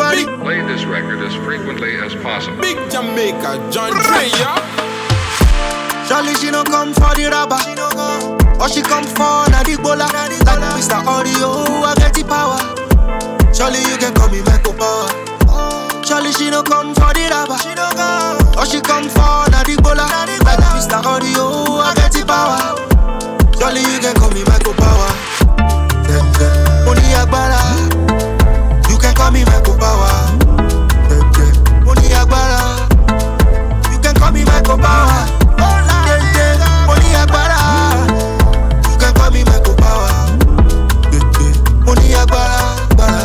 Mary. Play this record as frequently as possible. Big Jamaica, John Dreya. Surely she no come for the rubber. Or she come for na the bola. Like Mr. Audio, I get the power. Surely you can call me Michael Power. Surely she no come for the rubber. Or she come for na the bola. Like Mr. Audio, I get the power. Surely you can call me Michael Power. Money Agbara, you can call me Michael Power. Money Agbara, you can call me Michael Power. Money Agbara, you can call me Michael Power. Money Agbara.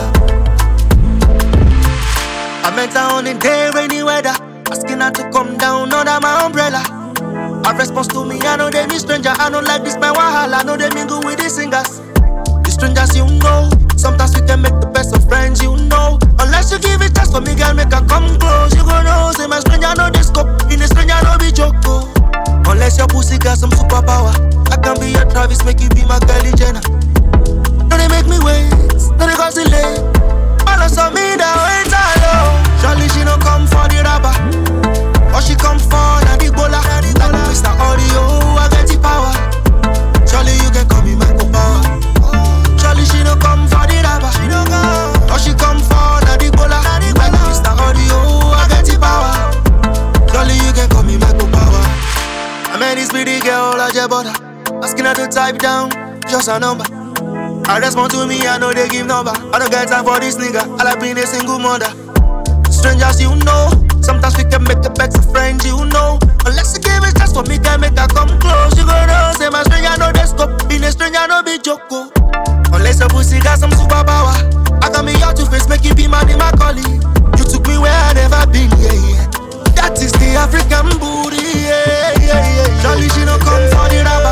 I met her on a day, rainy weather, asking her to come down under my umbrella. Her response to me, I know they me stranger. I don't like this my wahala, I know they mingle with the singers. The strangers you know, sometimes we can make the best of friends you know. Unless you give it chance for me, girl, make her come close. You gon' know, say my stranger know this scope. In a stranger no be joke. Unless your pussy got some superpower, I can be your Travis, make you be my Kylie Jenner. Don't they make me wait, don't they cause delay. All of some me that wait alone. Surely she no come for the rapper, or she come for na the bola. Like Mr. Audio, I get the power. Surely you can call me Michael Power. Surely she no come for the rapper, or she come for na the bola. Like Mr. Audio, I get the power. Surely you can call me Michael Power. I met this pretty girl at your border, asking her to type down just a number. I respond to me, I know they give number. I don't get time for this nigga, I like being a single mother. Strangers you know, sometimes we can make a better friend you know. Unless you give it just for me, can make her come close. You gon' know, say my stranger know the scope. In a stranger no be joke. Unless your pussy got some superpower, I got me out to face, make you be my name, my colleague. You took me where I never been, yeah. That is the African booty, yeah. Surely she no come for the rap.